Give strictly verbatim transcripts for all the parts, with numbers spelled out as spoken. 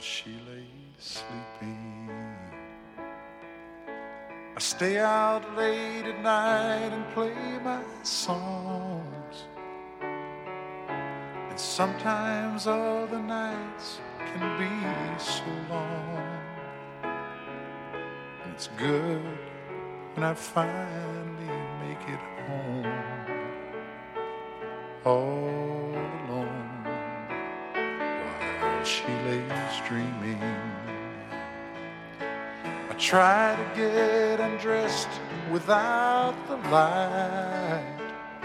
she lay sleeping. I stay out late at night and play my songs, and sometimes other nights can be so long. And it's good when I finally make it home, all alone, while she lays dreaming. I try to get undressed without the light,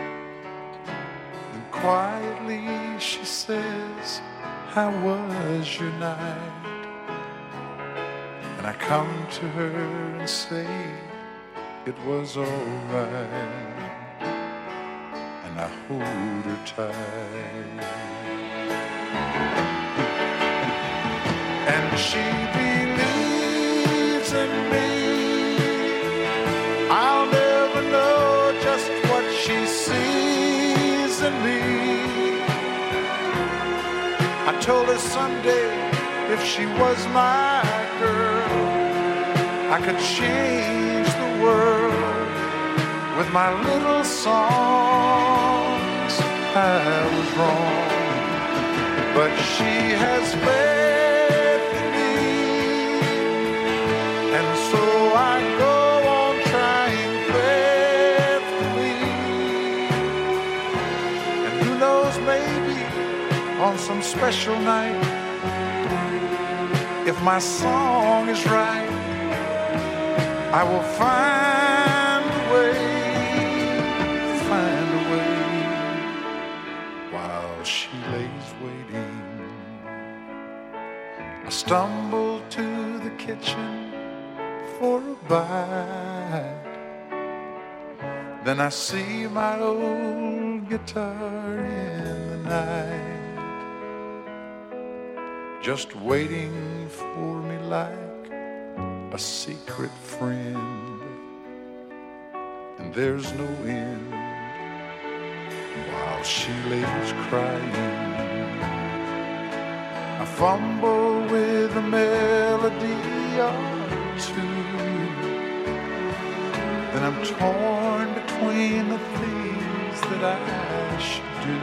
then quietly she says, "How was your night?" And I come to her and say, "It was all right," and I hold her tight. And she believes in me. I'll never know just what she sees in me. I told her someday if she was my girl, I could change the world with my little songs. I was wrong, but she has faith in me, and so I go on trying faithfully. And who knows, maybe on some special night, if my song is right, I will find a way, find a way, while she lays waiting. I stumble to the kitchen for a bite, then I see my old guitar in the night, just waiting for me like a secret friend, and there's no end while she lays crying. I fumble with a melody or two, then I'm torn between the things that I should do.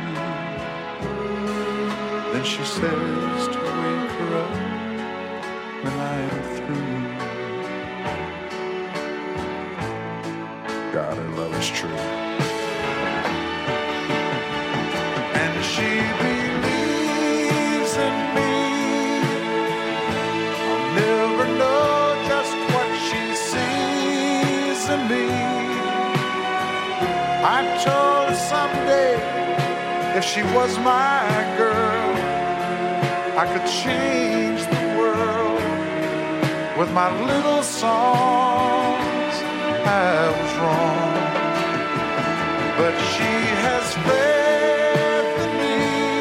Then she says to wake her up when I am through. God, her love is true. And she believes in me. I'll never know just what she sees in me. I told her someday if she was my girl, I could change the world with my little songs. I was wrong, but she has faith in me,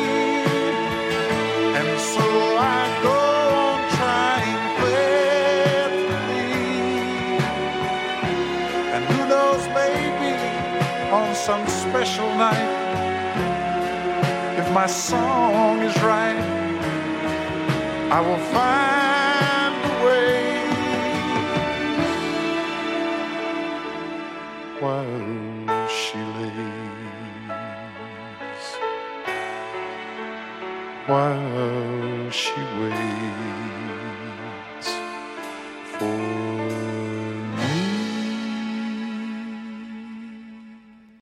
and so I go on trying faithfully. And who knows, maybe on some special night, if my song is right, I will find a way, while she lays, while she waits.